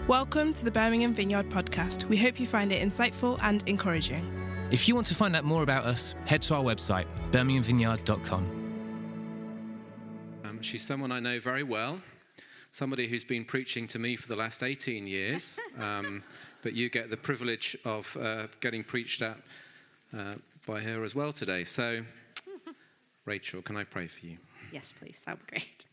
Welcome to the Birmingham Vineyard podcast. We hope you find it insightful and encouraging. If you want to find out more about us, head to our website, birminghamvineyard.com. She's someone I know very well, somebody who's been preaching to me for the last 18 years, but you get the privilege of getting preached at by her as well today. So, Rachel, can I pray for you? Yes, please. That would be great.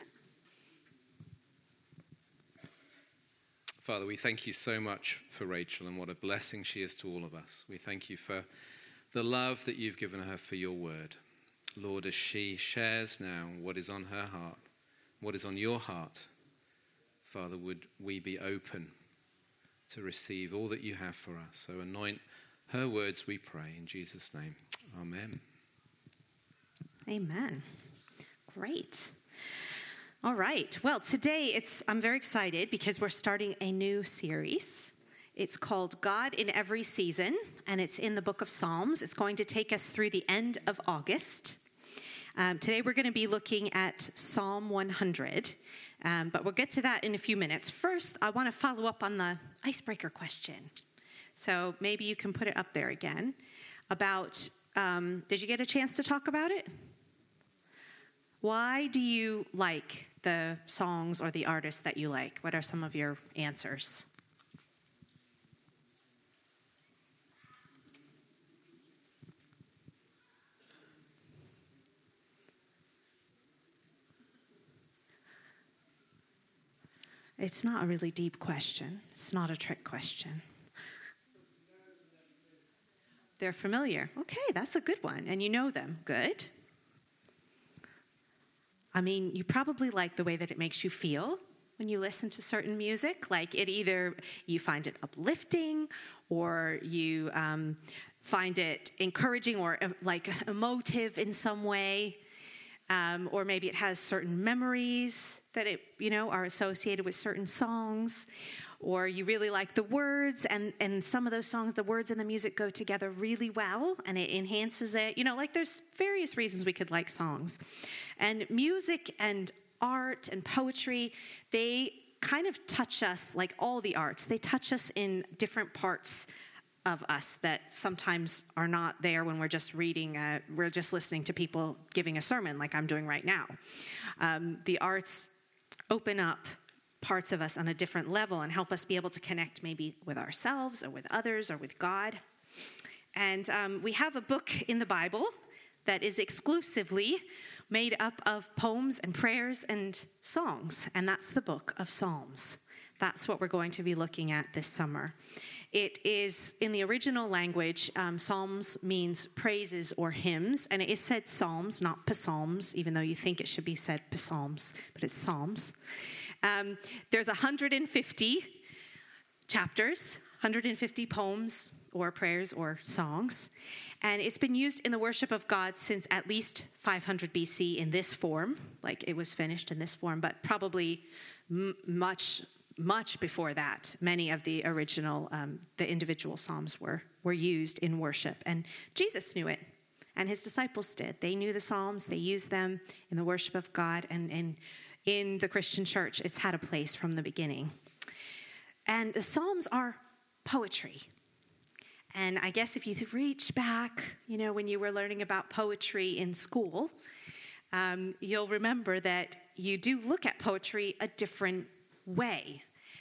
Father, we thank you so much for Rachel and what a blessing she is to all of us. We thank you for the love that you've given her for your word. Lord, as she shares now what is on her heart, what is on your heart, Father, would we be open to receive all that you have for us. So anoint her words, we pray, in Jesus' name. Amen. Amen. Great. All right. Well, today I'm very excited because we're starting a new series. It's called God in Every Season, and it's in the book of Psalms. It's going to take us through the end of August. Today we're going to be looking at Psalm 100, but we'll get to that in a few minutes. First, I want to follow up on the icebreaker question. So maybe you can put it up there again. About, did you get a chance to talk about it? Why do you like the songs or the artists that you like? What are some of your answers? It's not a really deep question. It's not a trick question. They're familiar. Okay, that's a good one. And you know them. Good. I mean, you probably like the way that it makes you feel when you listen to certain music. Like it either you find it uplifting or you find it encouraging or like emotive in some way. Or maybe it has certain memories that are associated with certain songs. Or you really like the words, and some of those songs, the words and the music go together really well, and it enhances it. There's various reasons we could like songs. And music and art and poetry, they kind of touch us, like all the arts. They touch us in different parts of us that sometimes are not there when we're just reading, we're just listening to people giving a sermon like I'm doing right now. The arts open up parts of us on a different level and help us be able to connect maybe with ourselves or with others or with God. And we have a book in the Bible that is exclusively made up of poems and prayers and songs, and that's the book of Psalms. That's what we're going to be looking at this summer. It is, in the original language, Psalms means praises or hymns, and it is said Psalms, not psalms, even though you think it should be said psalms, but it's Psalms. There's 150 chapters, 150 poems or prayers or songs, and it's been used in the worship of God since at least 500 BC in this form, like it was finished in this form, but probably much before that. Many of the original, the individual psalms were used in worship, and Jesus knew it, and his disciples did. They knew the psalms, they used them in the worship of God, and in the Christian church, it's had a place from the beginning. And the psalms are poetry. And I guess if you reach back, when you were learning about poetry in school, you'll remember that you do look at poetry a different way.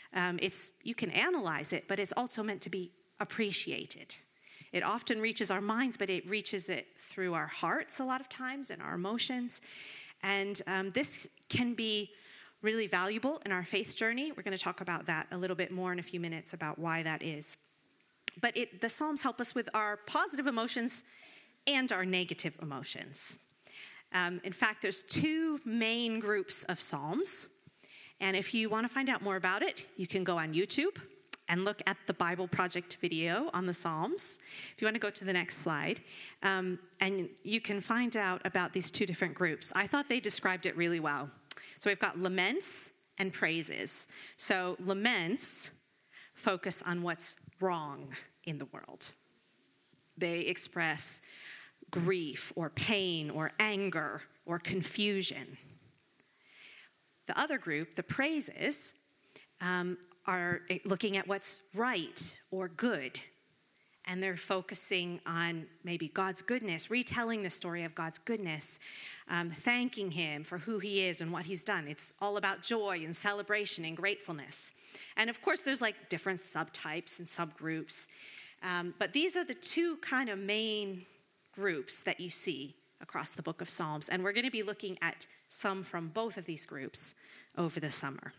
You can analyze it, but it's also meant to be appreciated. It often reaches our minds, but it reaches it through our hearts a lot of times and our emotions. And this can be really valuable in our faith journey. We're going to talk about that a little bit more in a few minutes about why that is. But the Psalms help us with our positive emotions and our negative emotions. In fact, there's two main groups of Psalms. And if you want to find out more about it, you can go on YouTube and look at the Bible Project video on the Psalms. If you want to go to the next slide, and you can find out about these two different groups. I thought they described it really well. So we've got laments and praises. So laments focus on what's wrong in the world. They express grief or pain or anger or confusion. The other group, the praises, are looking at what's right or good. And they're focusing on maybe God's goodness, retelling the story of God's goodness, thanking him for who he is and what he's done. It's all about joy and celebration and gratefulness. And of course, there's like different subtypes and subgroups. But these are the two kind of main groups that you see across the book of Psalms. And we're going to be looking at some from both of these groups over the summer.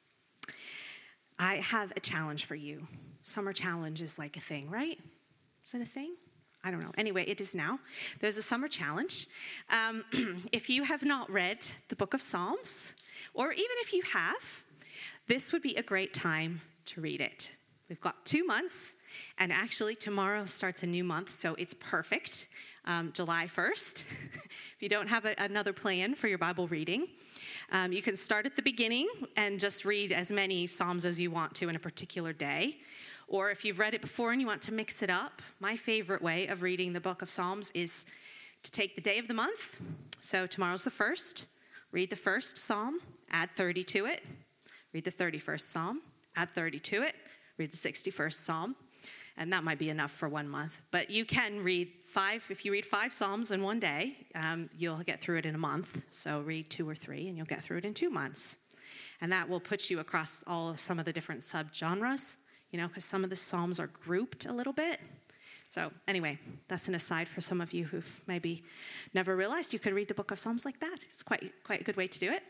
I have a challenge for you. Summer challenge is like a thing, right? Is it a thing? I don't know. Anyway, it is now. There's a summer challenge. If you have not read the book of Psalms, or even if you have, this would be a great time to read it. We've got 2 months, and actually tomorrow starts a new month, so it's perfect. July 1st, if you don't have another plan for your Bible reading. You can start at the beginning and just read as many Psalms as you want to in a particular day. Or if you've read it before and you want to mix it up, my favorite way of reading the book of Psalms is to take the day of the month. So tomorrow's the 1st. Read the first Psalm, add 30 to it. Read the 31st Psalm, add 30 to it. Read the 61st Psalm. And that might be enough for 1 month. But you can read 5. If you read 5 Psalms in one day, you'll get through it in a month. So read 2 or 3, and you'll get through it in 2 months. And that will put you across some of the different subgenres, because some of the Psalms are grouped a little bit. So anyway, that's an aside for some of you who've maybe never realized you could read the book of Psalms like that. It's quite a good way to do it.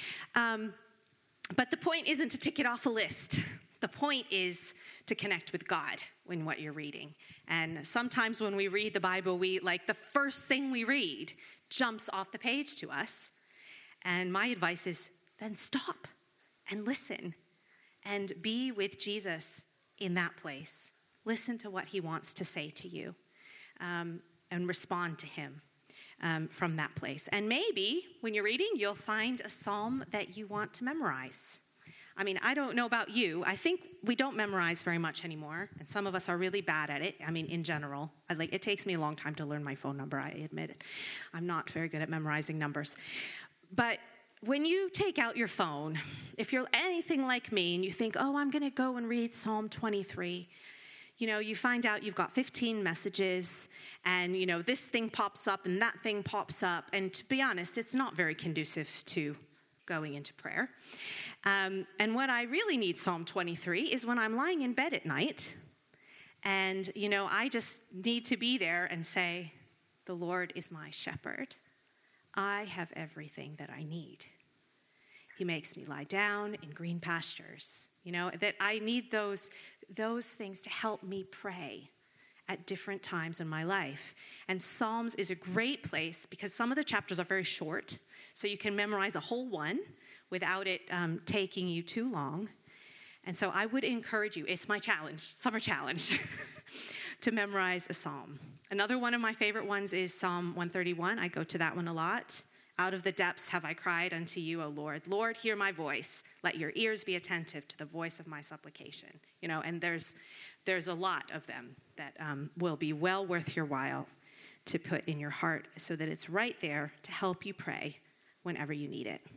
But the point isn't to tick it off a list. The point is to connect with God in what you're reading. And sometimes when we read the Bible, the first thing we read jumps off the page to us. And my advice is then stop and listen and be with Jesus in that place. Listen to what he wants to say to you, and respond to him from that place. And maybe when you're reading, you'll find a psalm that you want to memorize. I mean, I don't know about you. I think we don't memorize very much anymore, and some of us are really bad at it. I mean, in general. It takes me a long time to learn my phone number, I admit it. I'm not very good at memorizing numbers. But when you take out your phone, if you're anything like me and you think, I'm going to go and read Psalm 23, you find out you've got 15 messages and, this thing pops up and that thing pops up. And to be honest, it's not very conducive to going into prayer. And what I really need Psalm 23 is when I'm lying in bed at night and, I just need to be there and say, the Lord is my shepherd. I have everything that I need. He makes me lie down in green pastures. That I need those things to help me pray at different times in my life. And Psalms is a great place because some of the chapters are very short, so you can memorize a whole one without it taking you too long. And so I would encourage you, it's my challenge, summer challenge, to memorize a psalm. Another one of my favorite ones is Psalm 131. I go to that one a lot. Out of the depths have I cried unto you, O Lord. Lord, hear my voice. Let your ears be attentive to the voice of my supplication. And there's a lot of them that will be well worth your while to put in your heart so that it's right there to help you pray whenever you need it.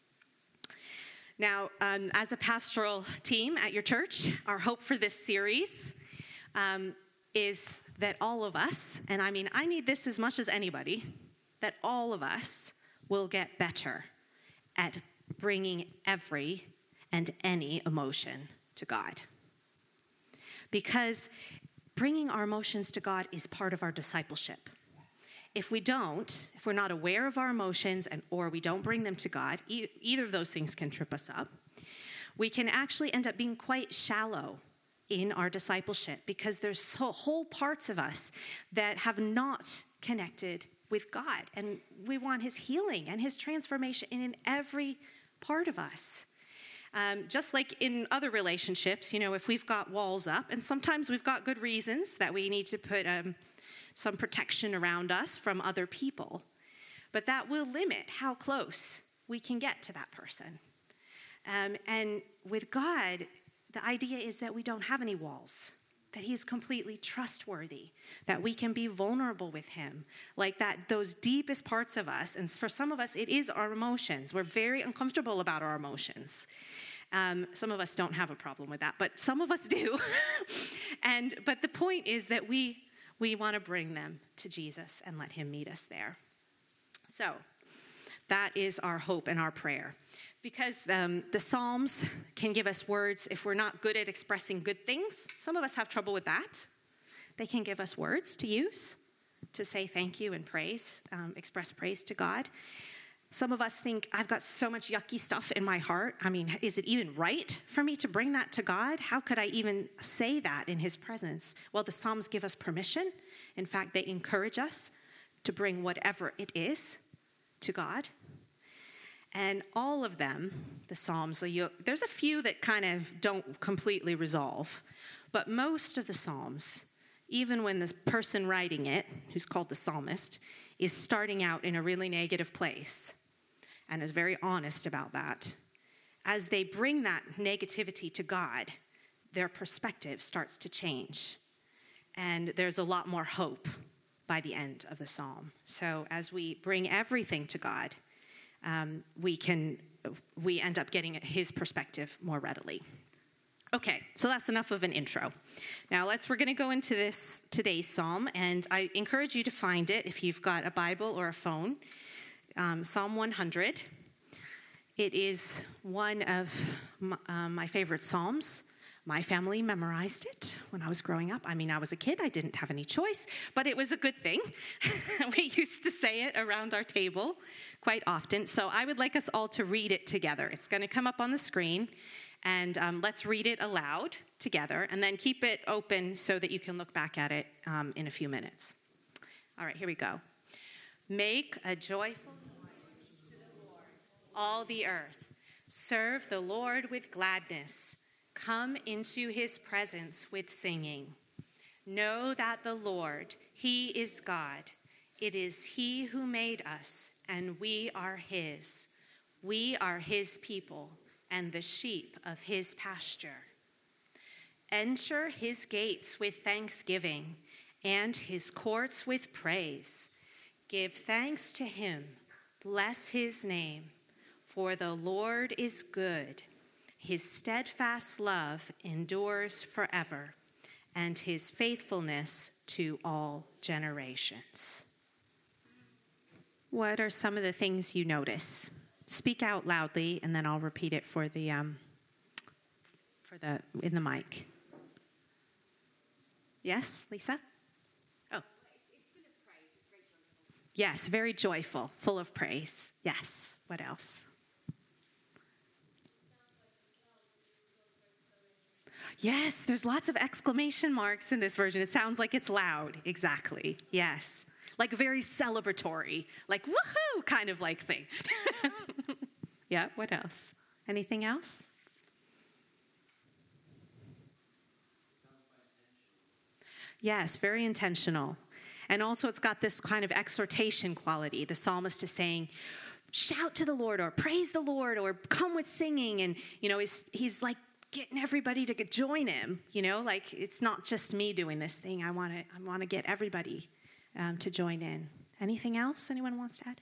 Now, as a pastoral team at your church, our hope for this series is that all of us, and I need this as much as anybody, that all of us will get better at bringing every and any emotion to God. Because bringing our emotions to God is part of our discipleship. If we're not aware of our emotions or we don't bring them to God, either of those things can trip us up. We can actually end up being quite shallow in our discipleship because there's whole parts of us that have not connected with God. And we want his healing and his transformation in every part of us. Just like in other relationships, if we've got walls up, and sometimes we've got good reasons that we need to put some protection around us from other people, but that will limit how close we can get to that person. And with God, the idea is that we don't have any walls, that he's completely trustworthy, that we can be vulnerable with him, like that those deepest parts of us, and for some of us, it is our emotions. We're very uncomfortable about our emotions. Some of us don't have a problem with that, but some of us do. But the point is that we want to bring them to Jesus and let him meet us there. So that is our hope and our prayer. Because the Psalms can give us words if we're not good at expressing good things. Some of us have trouble with that. They can give us words to use to say thank you and praise, express praise to God. Some of us think, I've got so much yucky stuff in my heart. I mean, is it even right for me to bring that to God? How could I even say that in his presence? Well, the Psalms give us permission. In fact, they encourage us to bring whatever it is to God. And all of them, the Psalms, there's a few that kind of don't completely resolve. But most of the Psalms, even when the person writing it, who's called the psalmist, is starting out in a really negative place and is very honest about that, as they bring that negativity to God, their perspective starts to change. And there's a lot more hope by the end of the psalm. So as we bring everything to God, we end up getting his perspective more readily. Okay, so that's enough of an intro. Now we're going to go into today's psalm, and I encourage you to find it if you've got a Bible or a phone. Psalm 100. It is one of my favorite psalms. My family memorized it when I was growing up. I mean, I was a kid. I didn't have any choice, but it was a good thing. We used to say it around our table quite often. So I would like us all to read it together. It's going to come up on the screen, and let's read it aloud together, and then keep it open so that you can look back at it in a few minutes. All right, here we go. Make a joyful noise to the Lord, all the earth. Serve the Lord with gladness. Come into his presence with singing. Know that the Lord, he is God. It is he who made us, and we are his. We are his people and the sheep of his pasture. Enter his gates with thanksgiving and his courts with praise. Give thanks to him. Bless his name. For the Lord is good. His steadfast love endures forever, and his faithfulness to all generations. What are some of the things you notice? Speak out loudly, and then I'll repeat it in the mic. Yes, Lisa? Oh. Yes, very joyful, full of praise. Yes. What else? Yes, there's lots of exclamation marks in this version. It sounds like it's loud. Exactly. Yes. Like very celebratory, like woohoo kind of like thing. Yeah, what else? Anything else? Yes, very intentional. And also it's got this kind of exhortation quality. The psalmist is saying, shout to the Lord, or praise the Lord, or come with singing. And, he's like getting everybody to join him, like it's not just me doing this thing. I want to get everybody to join in. Anything else anyone wants to add?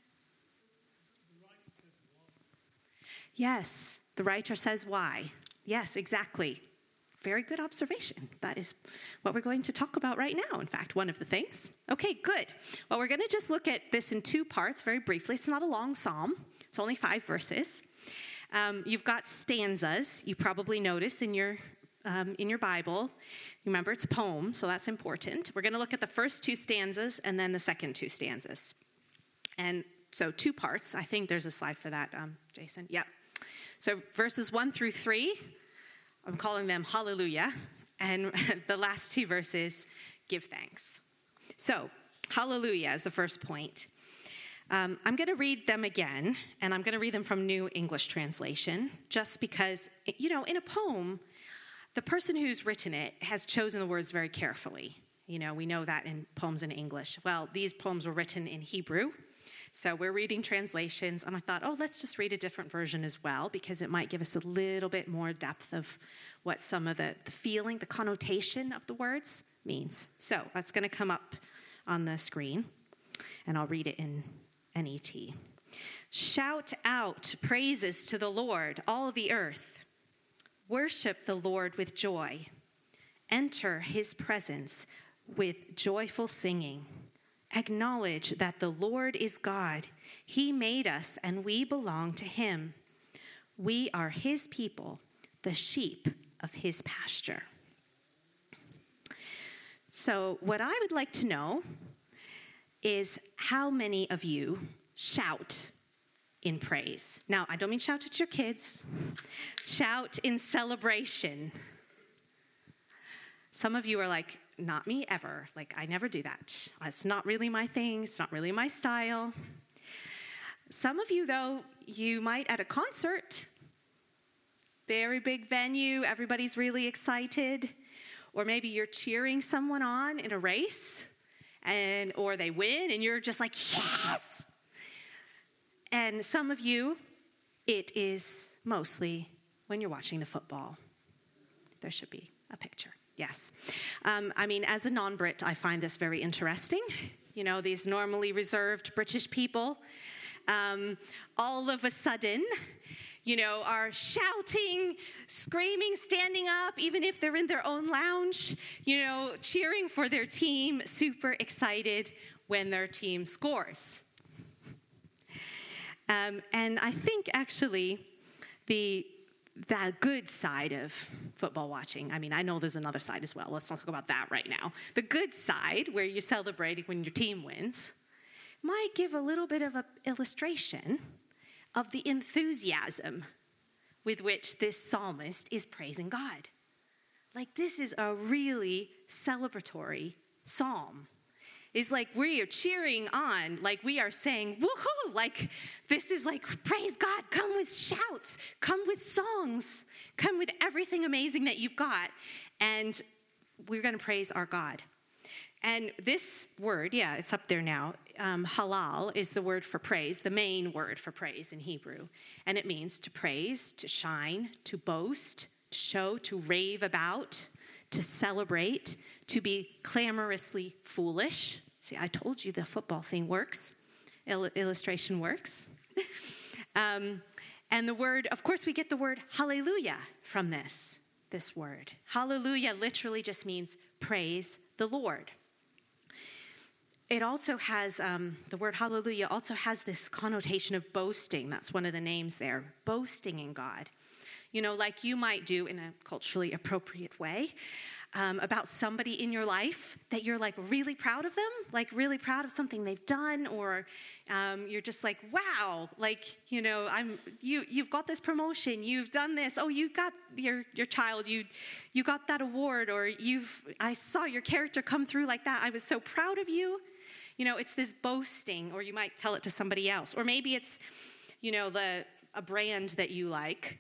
Yes, the writer says why. Yes, exactly. Very good observation. That is what we're going to talk about right now, in fact, one of the things. Okay, good. Well, we're going to just look at this in two parts very briefly. It's not a long psalm. It's only 5 verses. You've got stanzas. You probably notice in your Bible. Remember, it's a poem, so that's important. We're going to look at the first 2 stanzas and then the second 2 stanzas. And so 2 parts. I think there's a slide for that, Jason. Yep. So verses 1 through 3, I'm calling them hallelujah. And the last 2 verses, give thanks. So hallelujah is the first point. I'm going to read them again, and I'm going to read them from New English Translation, just because, in a poem, the person who's written it has chosen the words very carefully. We know that in poems in English. Well, these poems were written in Hebrew, so we're reading translations, and I thought, let's just read a different version as well, because it might give us a little bit more depth of what some of the feeling, the connotation of the words means. So that's going to come up on the screen, and I'll read it in NET. Shout out praises to the Lord, all the earth. Worship the Lord with joy. Enter his presence with joyful singing. Acknowledge that the Lord is God. He made us and we belong to him. We are his people, the sheep of his pasture. So what I would like to know is how many of you shout in praise. Now, I don't mean shout at your kids. Shout in celebration. Some of you are like, not me ever. Like, I never do that. It's not really my thing. It's not really my style. Some of you, though, you might at a concert, very big venue, everybody's really excited. Or maybe you're cheering someone on in a race, or they win, and you're just like, yes! And some of you, it is mostly when you're watching the football. There should be a picture. Yes. As a non-Brit, I find this very interesting. You know, these normally reserved British people, all of a sudden, you know, are shouting, screaming, standing up, even if they're in their own lounge, you know, cheering for their team, super excited when their team scores. And I think actually the good side of football watching, I know there's another side as well. Let's not talk about that right now. The good side, where you're celebrating when your team wins, might give a little bit of an illustration of the enthusiasm with which this psalmist is praising God. Like, this is a really celebratory psalm. It's like we are cheering on, like we are saying, woohoo, like this is like, praise God, come with shouts, come with songs, come with everything amazing that you've got, and we're going to praise our God. And this word, yeah, it's up there now, halal is the word for praise, the main word for praise in Hebrew, and it means to praise, to shine, to boast, to show, to rave about, to celebrate, to be clamorously foolish. See, I told you the football thing works. Illustration works. And the word, of course, we get the word hallelujah from this word. Hallelujah literally just means praise the Lord. It also has, the word hallelujah also has this connotation of boasting. That's one of the names there, boasting in God. You know, like you might do in a culturally appropriate way about somebody in your life that you're like really proud of them, like really proud of something they've done, or you're just like, wow, like, you know, you've got this promotion, you've done this, oh, you got your child, you got that award, or I saw your character come through like that, I was so proud of you. You know, it's this boasting, or you might tell it to somebody else, or maybe it's, you know, a brand that you like.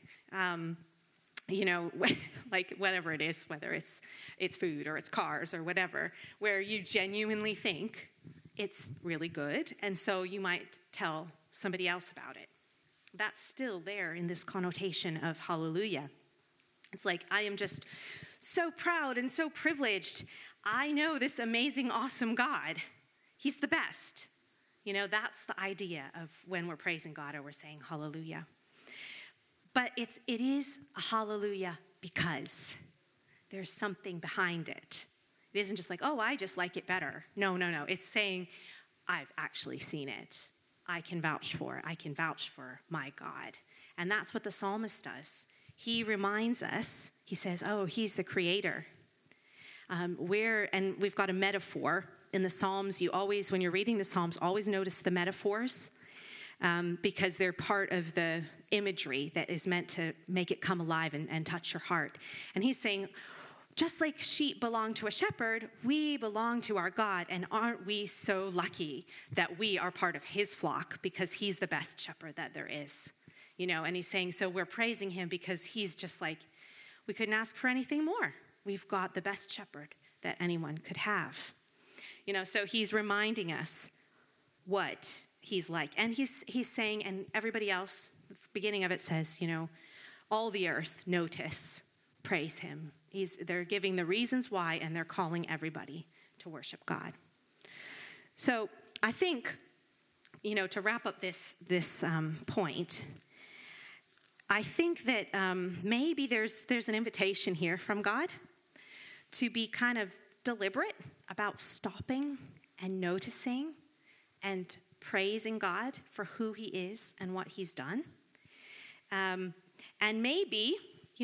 You know, like whatever it is, whether it's food or it's cars or whatever, where you genuinely think it's really good, and so you might tell somebody else about it. That's still there in this connotation of hallelujah. It's like, I am just so proud and so privileged. I know this amazing, awesome God. He's the best. You know, that's the idea of when we're praising God or we're saying hallelujah. But it is a hallelujah because there's something behind it. It isn't just like, oh, I just like it better. No. It's saying, I've actually seen it. I can vouch for my God. And that's what the psalmist does. He reminds us, he says, oh, he's the creator. And we've got a metaphor in the Psalms. You always, when you're reading the Psalms, always notice the metaphors. Because they're part of the imagery that is meant to make it come alive and touch your heart. And he's saying, just like sheep belong to a shepherd, we belong to our God, and aren't we so lucky that we are part of his flock because he's the best shepherd that there is? You know, and he's saying, so we're praising him because he's just like, we couldn't ask for anything more. We've got the best shepherd that anyone could have. You know, so he's reminding us what he's like. And he's saying, and everybody else, the beginning of it says, you know, all the earth notice, praise him. They're giving the reasons why, and they're calling everybody to worship God. So I think, you know, to wrap up this point, I think that maybe there's an invitation here from God to be kind of deliberate about stopping and noticing and praising God for who he is and what he's done. And maybe,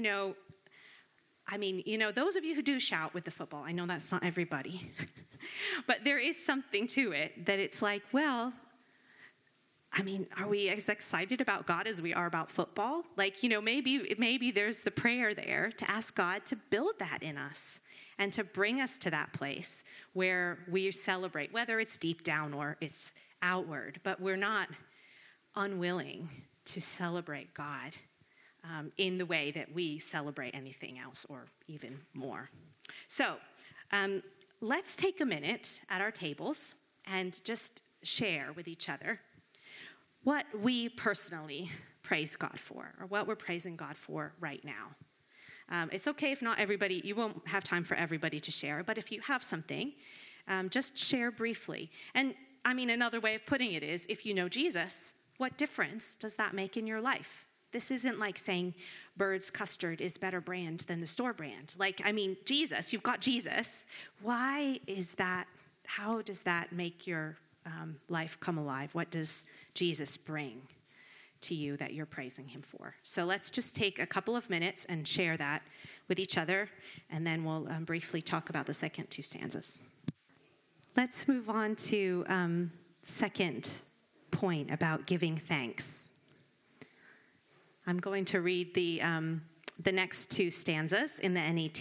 those of you who do shout with the football, I know that's not everybody, but there is something to it that it's like, well, are we as excited about God as we are about football? Maybe there's the prayer there to ask God to build that in us and to bring us to that place where we celebrate, whether it's deep down or it's outward, but we're not unwilling to celebrate God in the way that we celebrate anything else or even more. So let's take a minute at our tables and just share with each other what we personally praise God for, or what we're praising God for right now. It's okay if not everybody, you won't have time for everybody to share, but if you have something, just share briefly. And another way of putting it is, if you know Jesus, what difference does that make in your life? This isn't like saying Bird's custard is better brand than the store brand. Jesus, you've got Jesus. Why is that? How does that make your life come alive? What does Jesus bring to you that you're praising him for? So let's just take a couple of minutes and share that with each other, and then we'll briefly talk about the second two stanzas. Let's move on to second point about giving thanks. I'm going to read the next two stanzas in the NET.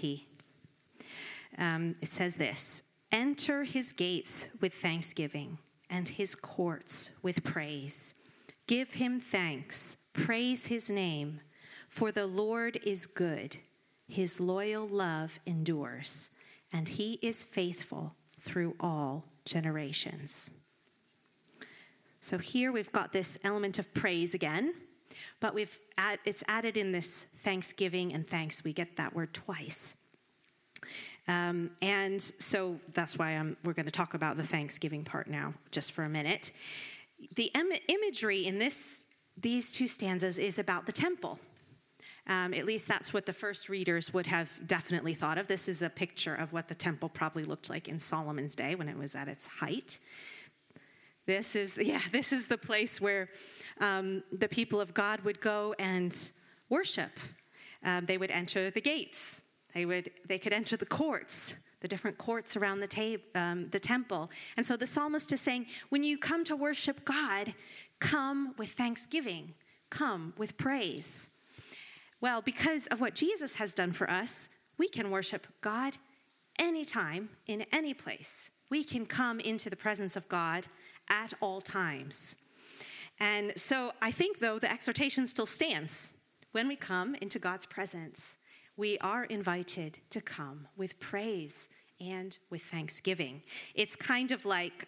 It says this: "Enter his gates with thanksgiving and his courts with praise. Give him thanks, praise his name, for the Lord is good. His loyal love endures, and he is faithful through all generations." So here we've got this element of praise again, but it's added in this thanksgiving and thanks. We get that word twice. And so that's why we're going to talk about the thanksgiving part now, just for a minute. The imagery in these two stanzas is about the temple. At least that's what the first readers would have definitely thought of. This is a picture of what the temple probably looked like in Solomon's day when it was at its height. This is the place where the people of God would go and worship. They would enter the gates. They could enter the courts, the different courts around the temple. And so the psalmist is saying, when you come to worship God, come with thanksgiving, come with praise. Well, because of what Jesus has done for us, we can worship God anytime, in any place. We can come into the presence of God at all times. And so I think, though, the exhortation still stands. When we come into God's presence, we are invited to come with praise and with thanksgiving. It's kind of like,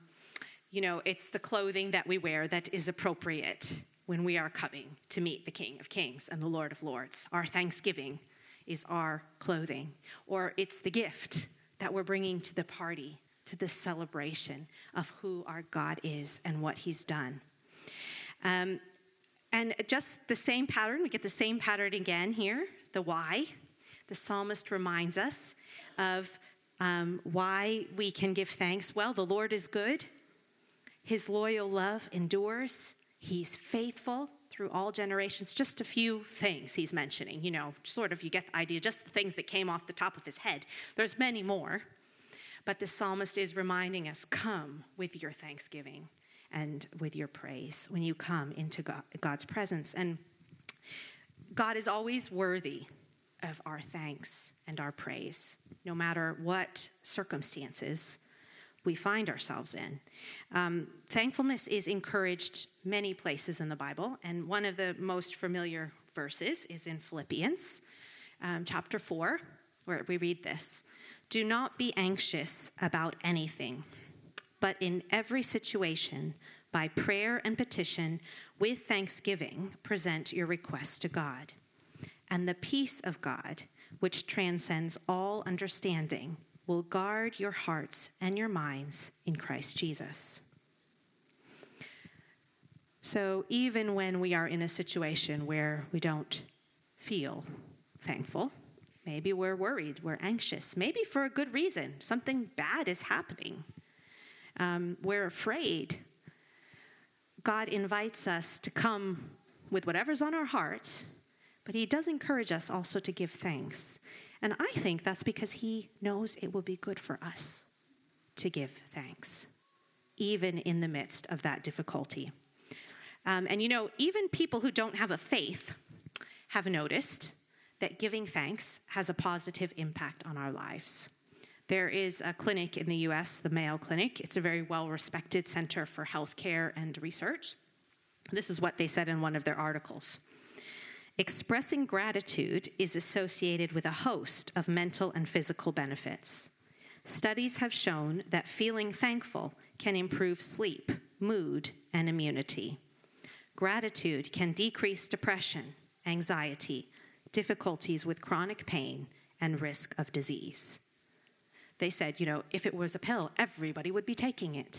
it's the clothing that we wear that is appropriate when we are coming to meet the King of Kings and the Lord of Lords. Our thanksgiving is our clothing, or it's the gift that we're bringing to the party, to the celebration of who our God is and what he's done. And just the same pattern, we get the same pattern again here, the why. The psalmist reminds us of why we can give thanks. Well, the Lord is good. His loyal love endures. He's faithful through all generations. Just a few things he's mentioning, you get the idea, just the things that came off the top of his head. There's many more. But the psalmist is reminding us, come with your thanksgiving and with your praise when you come into God's presence. And God is always worthy of our thanks and our praise, no matter what circumstances we find ourselves in. Thankfulness is encouraged many places in the Bible, and one of the most familiar verses is in Philippians chapter 4, where we read this: "Do not be anxious about anything, but in every situation, by prayer and petition, with thanksgiving, present your requests to God. And the peace of God, which transcends all understanding, will guard your hearts and your minds in Christ Jesus." So even when we are in a situation where we don't feel thankful, maybe we're worried, we're anxious, maybe for a good reason, something bad is happening, we're afraid, God invites us to come with whatever's on our heart, but he does encourage us also to give thanks. And I think that's because he knows it will be good for us to give thanks, even in the midst of that difficulty. And even people who don't have a faith have noticed that giving thanks has a positive impact on our lives. There is a clinic in the U.S., the Mayo Clinic. It's a very well-respected center for healthcare and research. This is what they said in one of their articles. Expressing gratitude is associated with a host of mental and physical benefits. Studies have shown that feeling thankful can improve sleep, mood, and immunity. Gratitude can decrease depression, anxiety, difficulties with chronic pain, and risk of disease. They said, if it was a pill, everybody would be taking it.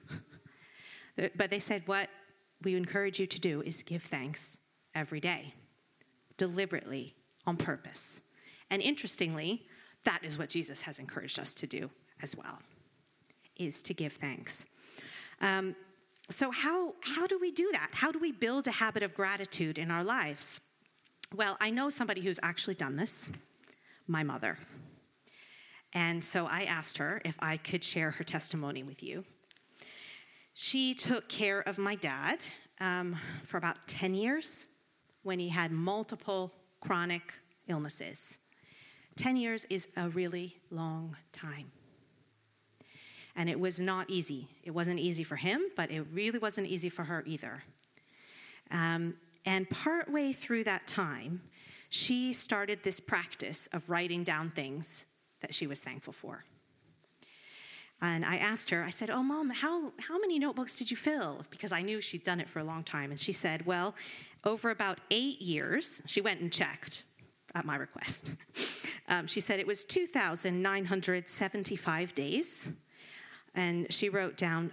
But they said, what we encourage you to do is give thanks every day, deliberately, on purpose. And interestingly, that is what Jesus has encouraged us to do as well, is to give thanks. So how do we do that? How do we build a habit of gratitude in our lives? Well, I know somebody who's actually done this, my mother. And so I asked her if I could share her testimony with you. She took care of my dad for about 10 years when he had multiple chronic illnesses. 10 years is a really long time. And it was not easy. It wasn't easy for him, but it really wasn't easy for her either. And partway through that time, she started this practice of writing down things that she was thankful for. And I asked her, I said, oh, Mom, how many notebooks did you fill? Because I knew she'd done it for a long time. And she said, well, over about 8 years, she went and checked at my request. She said it was 2,975 days. And she wrote down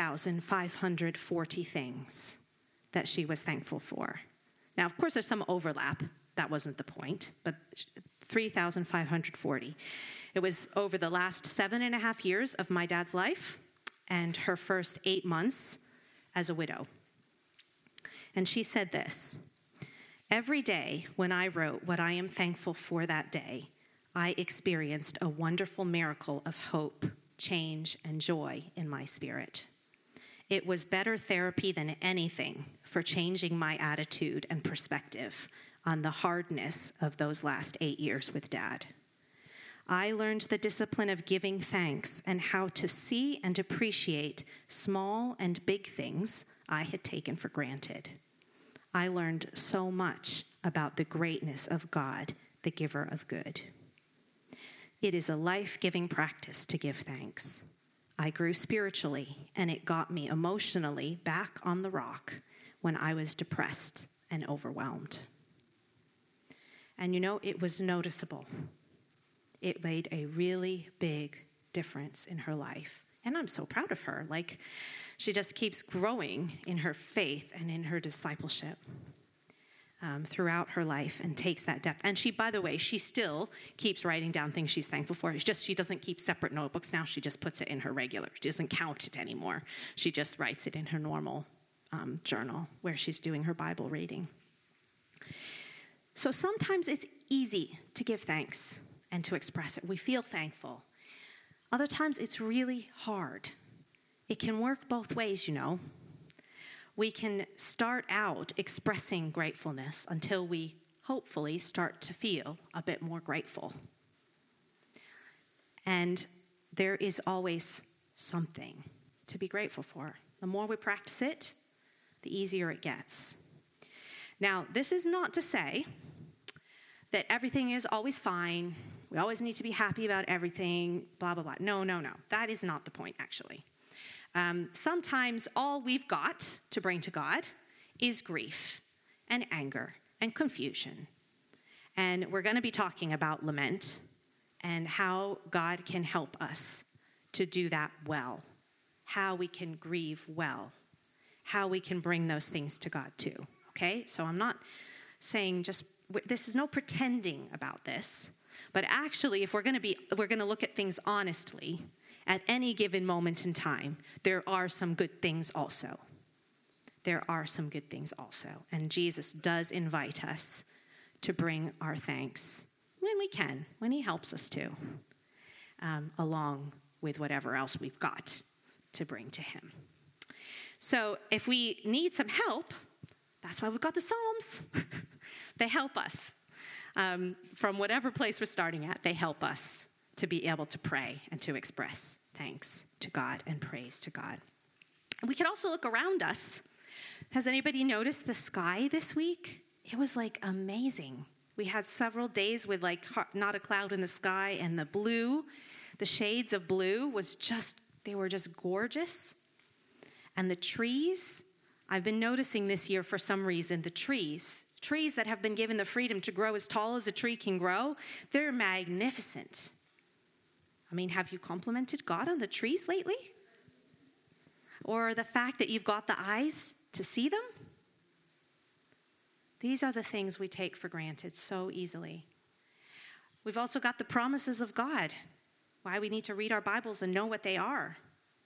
3,540 things that she was thankful for. Now, of course, there's some overlap. That wasn't the point, but 3,540. It was over the last 7.5 years of my dad's life and her first 8 months as a widow. And she said this, every day when I wrote what I am thankful for that day, I experienced a wonderful miracle of hope, change, and joy in my spirit. It was better therapy than anything for changing my attitude and perspective on the hardness of those last 8 years with Dad. I learned the discipline of giving thanks and how to see and appreciate small and big things I had taken for granted. I learned so much about the greatness of God, the giver of good. It is a life-giving practice to give thanks. I grew spiritually, and it got me emotionally back on the rock when I was depressed and overwhelmed. And it was noticeable. It made a really big difference in her life. And I'm so proud of her. She just keeps growing in her faith and in her discipleship throughout her life and takes that depth. And she, by the way, she still keeps writing down things she's thankful for. It's just she doesn't keep separate notebooks now. She just puts it in her regular. She doesn't count it anymore. She just writes it in her normal journal where she's doing her Bible reading. So sometimes it's easy to give thanks and to express it. We feel thankful. Other times it's really hard. It can work both ways, We can start out expressing gratefulness until we hopefully start to feel a bit more grateful. And there is always something to be grateful for. The more we practice it, the easier it gets. Now, this is not to say that everything is always fine. We always need to be happy about everything, blah, blah, blah. No. That is not the point, actually. Sometimes all we've got to bring to God is grief and anger and confusion. And we're going to be talking about lament and how God can help us to do that well, how we can grieve well, how we can bring those things to God too, okay? So I'm not saying this is no pretending about this, but actually if we're going to look at things honestly, at any given moment in time, there are some good things also. There are some good things also. And Jesus does invite us to bring our thanks when we can, when he helps us to, along with whatever else we've got to bring to him. So if we need some help, that's why we've got the Psalms. They help us. From whatever place we're starting at, they help us to be able to pray and to express thanks to God and praise to God. We can also look around us. Has anybody noticed the sky this week? It was like amazing. We had several days with like not a cloud in the sky, and the blue, the shades of blue they were just gorgeous. And the trees, I've been noticing this year for some reason, the trees that have been given the freedom to grow as tall as a tree can grow, they're magnificent. I mean, have you complimented God on the trees lately? Or the fact that you've got the eyes to see them? These are the things we take for granted so easily. We've also got the promises of God, why we need to read our Bibles and know what they are.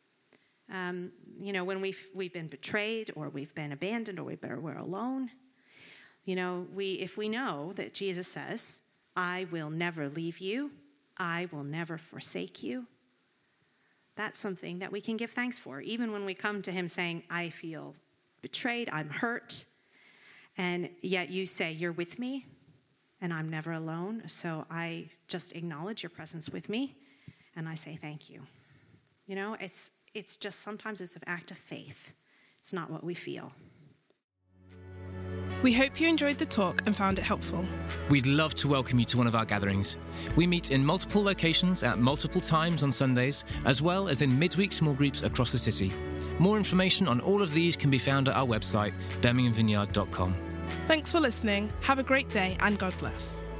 When we've been betrayed, or we've been abandoned, or we're alone. If we know that Jesus says, I will never leave you, I will never forsake you, that's something that we can give thanks for, even when we come to him saying, I feel betrayed, I'm hurt, and yet you say, you're with me, and I'm never alone, so I just acknowledge your presence with me, and I say thank you. It's just sometimes it's an act of faith. It's not what we feel. We hope you enjoyed the talk and found it helpful. We'd love to welcome you to one of our gatherings. We meet in multiple locations at multiple times on Sundays, as well as in midweek small groups across the city. More information on all of these can be found at our website, birminghamvineyard.com. Thanks for listening. Have a great day and God bless.